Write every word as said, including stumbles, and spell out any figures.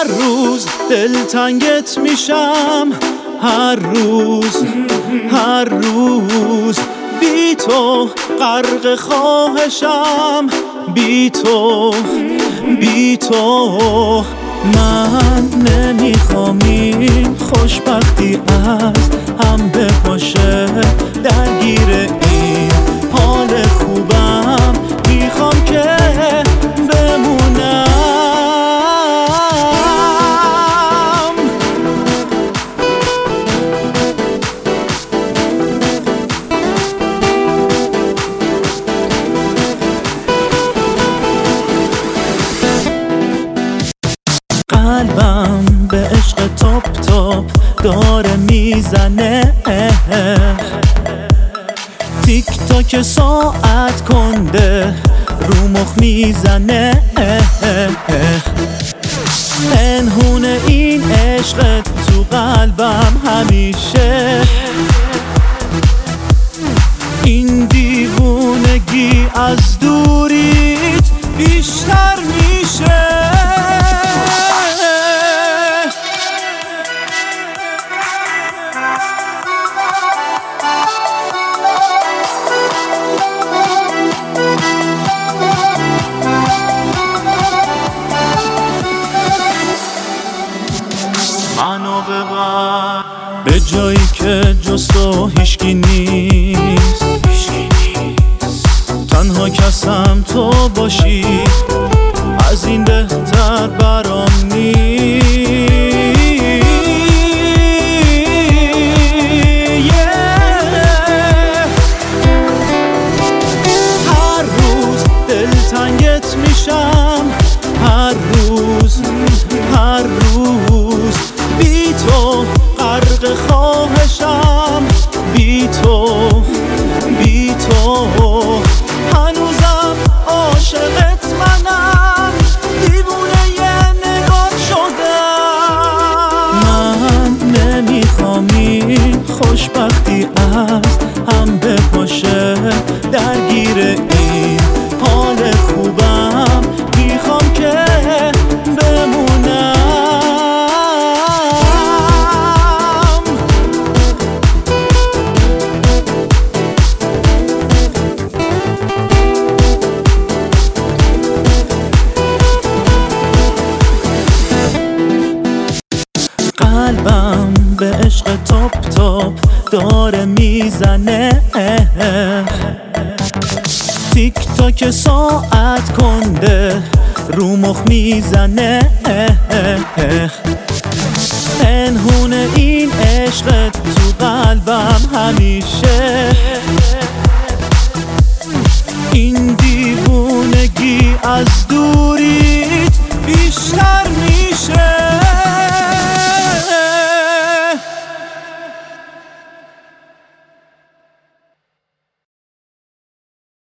هر روز دلتنگت میشم، هر روز هر روز بی تو غرق خواهشم، بی تو بی تو من نمیخوام این خوشبختی از هم بپاشه، درگیر این حال خوبم میخوام که بمونم. قلبم به عشق تاپ تاپ داره میزنه، تیک تاک ساعت کنده رو مخ میزنه، پنهون این عشقت تو قلبم همیشه، این دیوونگی از دوریت بیشتر میشه. منو ببر به جایی که جز تو هیچکی نیست، تنها کسم تو باشی، از این بهتر برام نیست. هر روز دلتنگت میشم، هر روز هر روز بی تو غرق خواهشم، بی تو بی تو هنوزم عاشقت منم، دیوونه یه نگاه شدم. من نمیخوام این خوشبختی از هم بپاشه، درگیر این حال خوبم میخوام که بمونم. قلبم به عشق تاپ تاپ داره میزنه، تیک تاک ساعت کنده رو مخ میزنه، پنهون این عشق